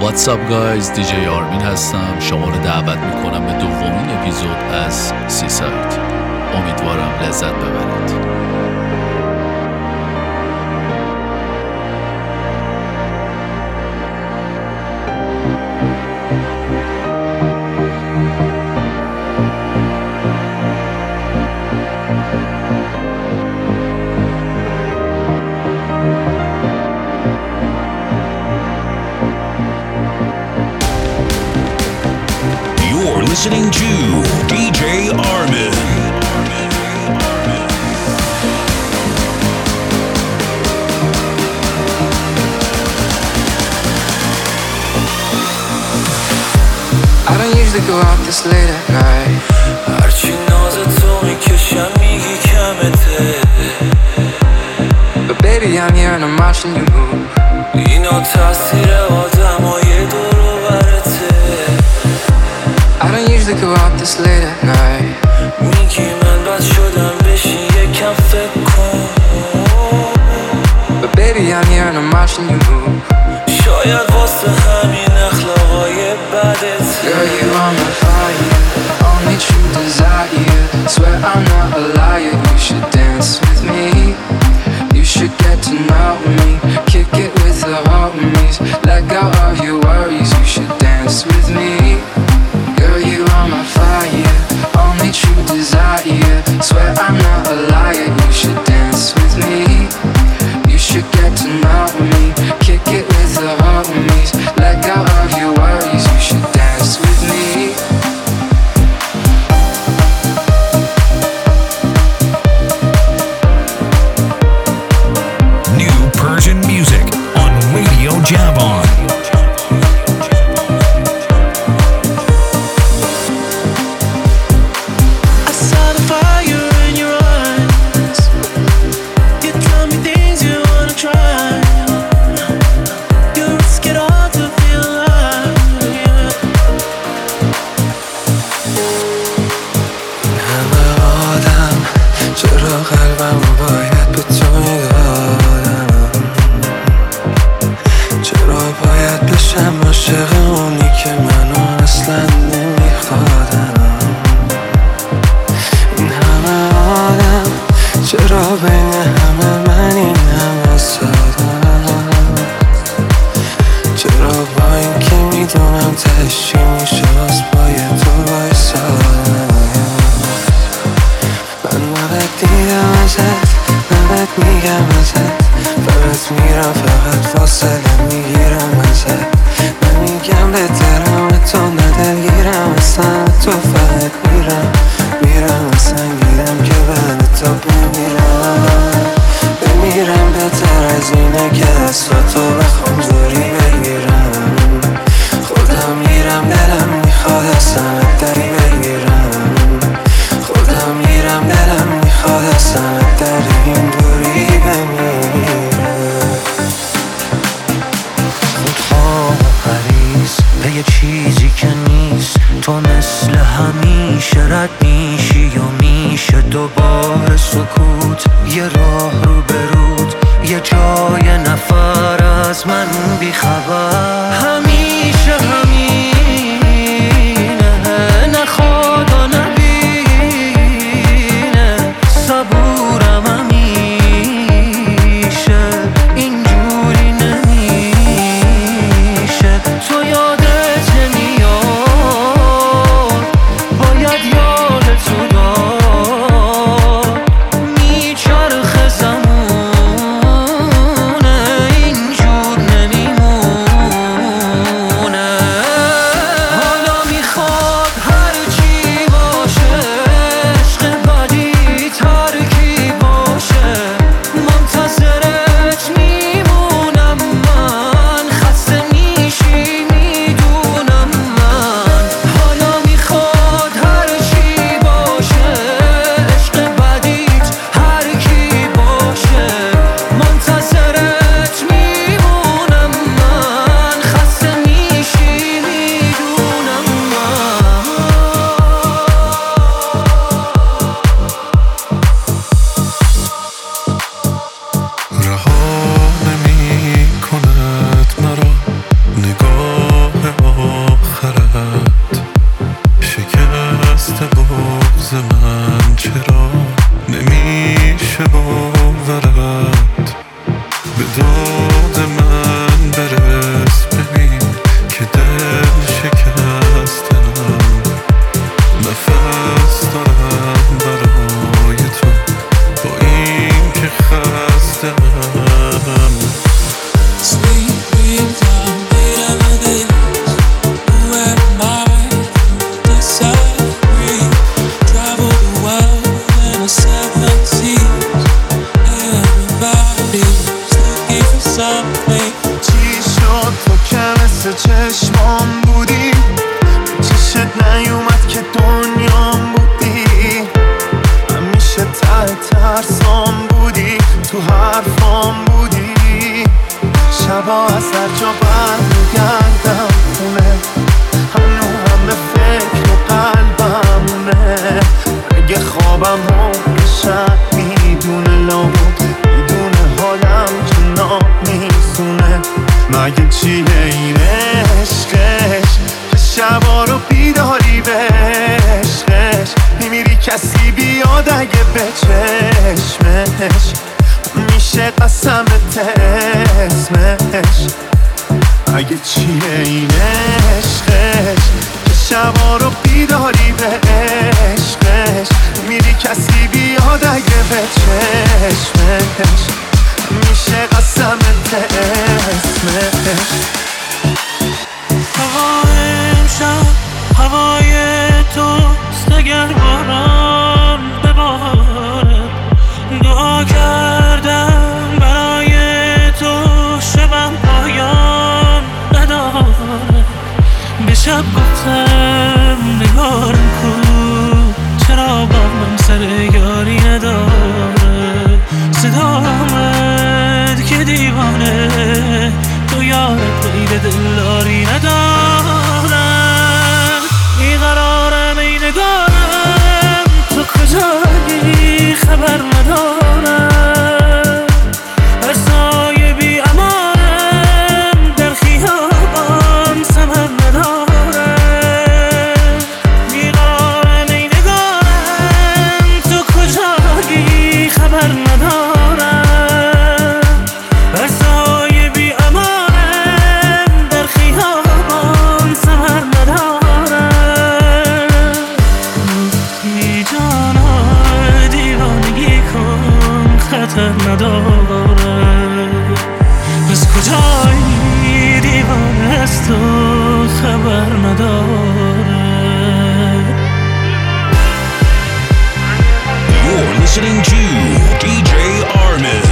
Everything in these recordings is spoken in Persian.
What's up guys, دیجی آرمین هستم. شما رو دعوت میکنم به دومین اپیزود از سی سایت. امیدوارم لذت ببرید. Listening to DJ Armin. I don't usually go out this late at night. هرچی ناز تو میکشم میگی کمته. But baby I'm here and I'm watching you move. اینا تاثیر آدمای دور و برته. I don't usually go out this late at night. میگی من بد شدم بشین یکم فکر کن. But baby I'm here and I'm watching you move. شاید واسه همین اخلاقای بدت. Girl you are my fire, only true desire. Swear I'm not a liar, you should dance with me. You should get to know me, kick it with the homies. Let go of your worries, you should dance with me. Girl you are my fire, only true desire. Swear I'm not a liar, you should dance with me. You should get to know me, kick it with the homies. Let go of your worries, you should dance with me. New Persian music on Radio Javon. شبی. چی شد تو که مثل چشمام بودی، چشت نیومد که دنیام بودی، همیشه ته ترسام بودی، تو حرفام بودی. شبا از هر جا برمیگردم خونه، هنو هم به فکر قلبمونه. اگه خوابم رو که شب میدونه لابد میدونه حالم جنا میسونه. مگه چیه این عشقش که شبا رو بیداری به عشقش میمیری کسی بیاد اگه به چشمش میشه قسمت اسمش. مگه چیه این عشقش که شبا رو بیداری به عشقش میری کسی بیاد اگه به چشمش میشه قسمت اسمش. هوای امشب هوای توست، اگر باران بباره دعا کردم برای تو شبم پایان نداره. به شب گفتم نگارم کو، چرا با من سر یاری نداره. صدا آمد که دیوانه تو یارت غیر دلداری نداره. بیقرارم ای نگارم تو کجایی خبر ندارم. هر سایه بی امانم در خیابان ثمر ندارم. بیقرارم ای نگارم تو کجایی خبر ندارم. هر سایه بی امانم در خیابان ثمر ندارم. گفتی جانا دیوانگی کن خطر نداره. از کجایی دیوانه از تو خبر نداره. You're listening to DJ Armin.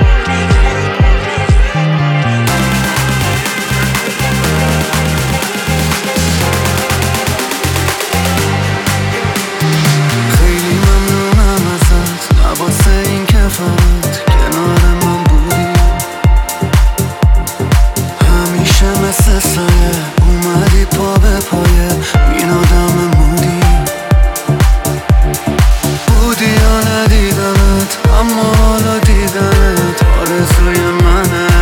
خیلی ممنونم ازت، واسه این که فقط کنار من بودی. همیشه مثل سایه اومدی پا به پایه این آدم مودی. بودی یا ندیدمت اما حالا دیدنت آرزوی منه.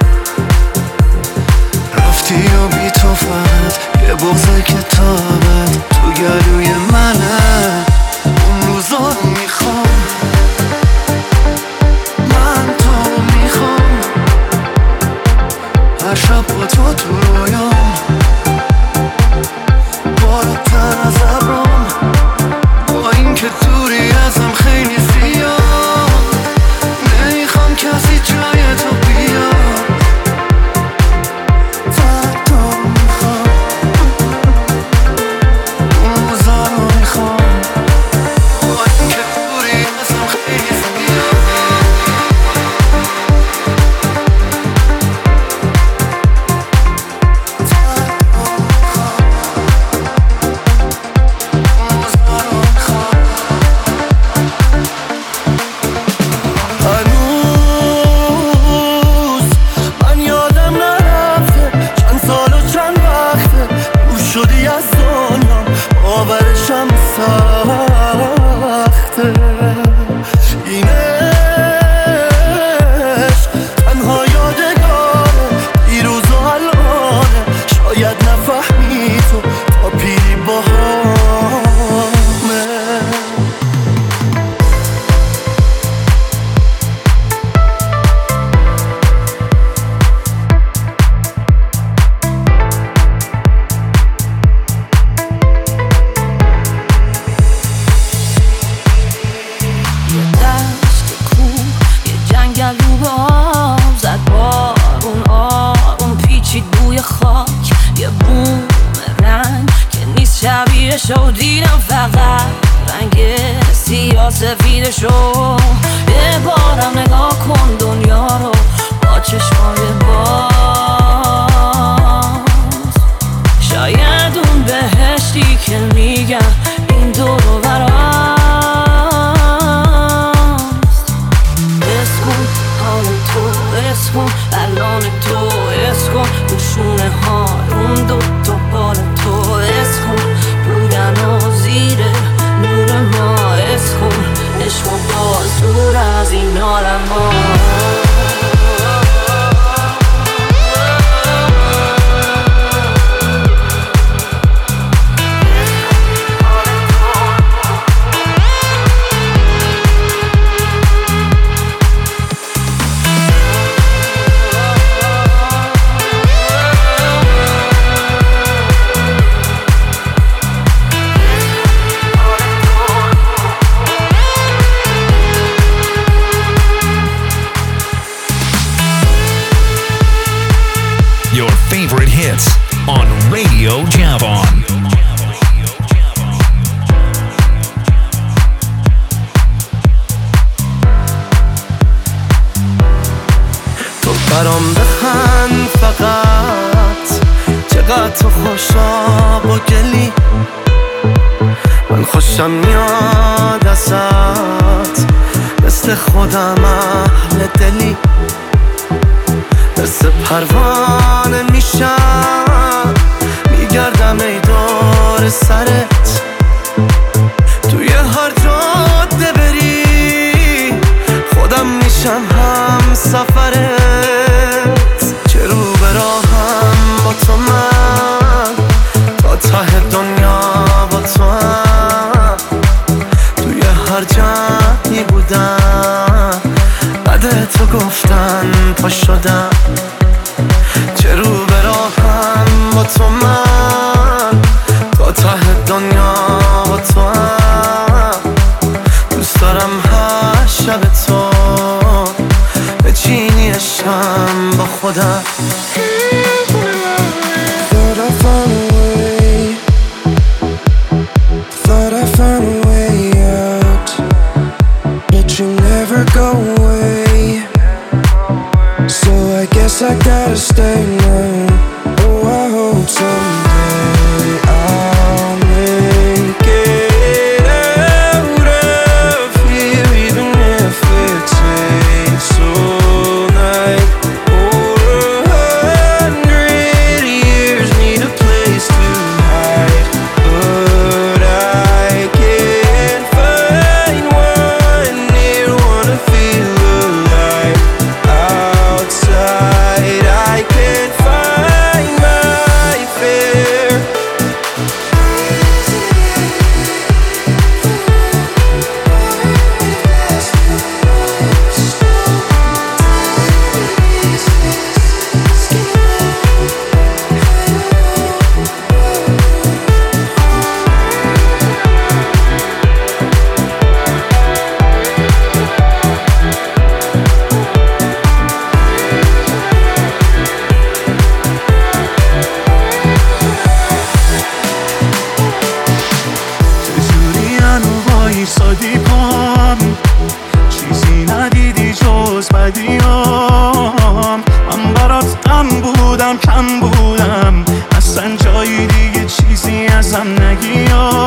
رفتی و بی تو فقط یه بغض کتابت تو گلوی منه. اون روزا رو میخوام، من تو میخوام، هر شب با تو تو رویام، بالاتر از ابرام، با این که دوری ازم خیلی زیاد. نمیخوام کسی جای تو بیاد، فقط تو میخوام، اون روزا رو میخوام، با این که دوری ازم خیلی زیاد. هنوز من یادم نرفته چند سال و چند وقته دور شدی از دنیا، باورشم سخته. این عشق تنها یادگاره دیروز و الانه، شاید نفهمی تو تا پیری باهامه. یه دشت کو، یه جنگل رو به آب زد بارون آروم پیچید بوی خاک. یه بوم رنگ که نیست شبیهشو دیدم، فقط رنگ سیاه سفیدشو. یه بارم نگاه کن دنیا رو با چشمای کن الان تو عشق کن روشونه ها اون دوتا بال تو عشق کن بودن و زیر نور ما عشق کن عشق و باز دور از این عالم ها Favorite hits on Radio Javon. تو برام بخند فقط چقدر تو خوشا با گلی من خوشم میاد ازت مثل خودم اهل دلی مثل پروانه میشم میگردم ای دور سرت توی هر جاده بری خودم میشم هم سفرت چه رو به راهم با تو من تا ته دنیا با تو هم توی هر جایی بودم بعد تو گفتن پا شدم چه رو به راهم با تو من تا ته دنیا با تو هم دوست دارم هر شب تو به چینی شم با خودم Thought I found a way Thought I found a way out But you never go away So I guess I gotta stay now Oh, I hope someday I'll make it out of here Even if it takes all night Or 100 years Need a place to hide But I can't find one near Wanna feel alive Outside I can't find my fear ایستادی پام چیزی ندیدی جز بدیام من برات غم بودم کم بودم اصلا جایی دیگه چیزی ازم نگی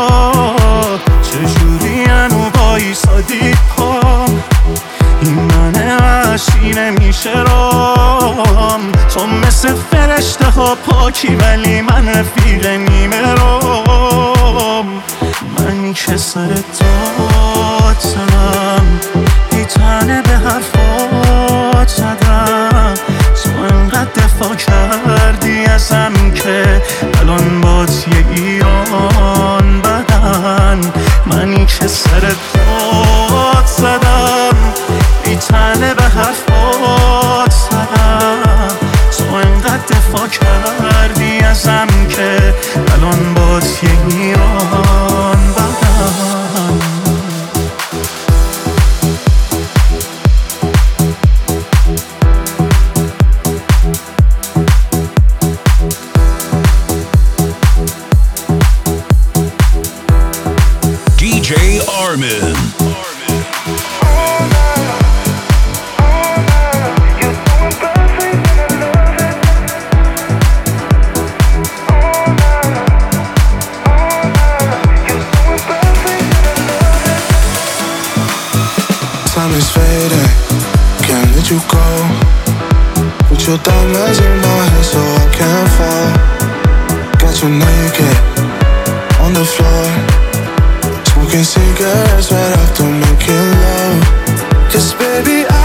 چجوری هنو با ایستادی پام این من وحشی نمیشه رام تو مثل فرشته ها پاکی ولی من رفیق نیمه رام من که سر داد زدم بی تنه به حرفات زدم تو انقدر دفاع کردی ازم که الان باد یه ایران بدن منی که سر داد زدم بی تنه به حرفات زدم تو انقدر دفاع کردی ازم که الان باد یه ایران بدن DJ Armin. Time is fading, can't let you go. Put your diamonds in my hair so I can't fall. Got you naked on the floor, smoking cigarettes right after making love. 'Cause baby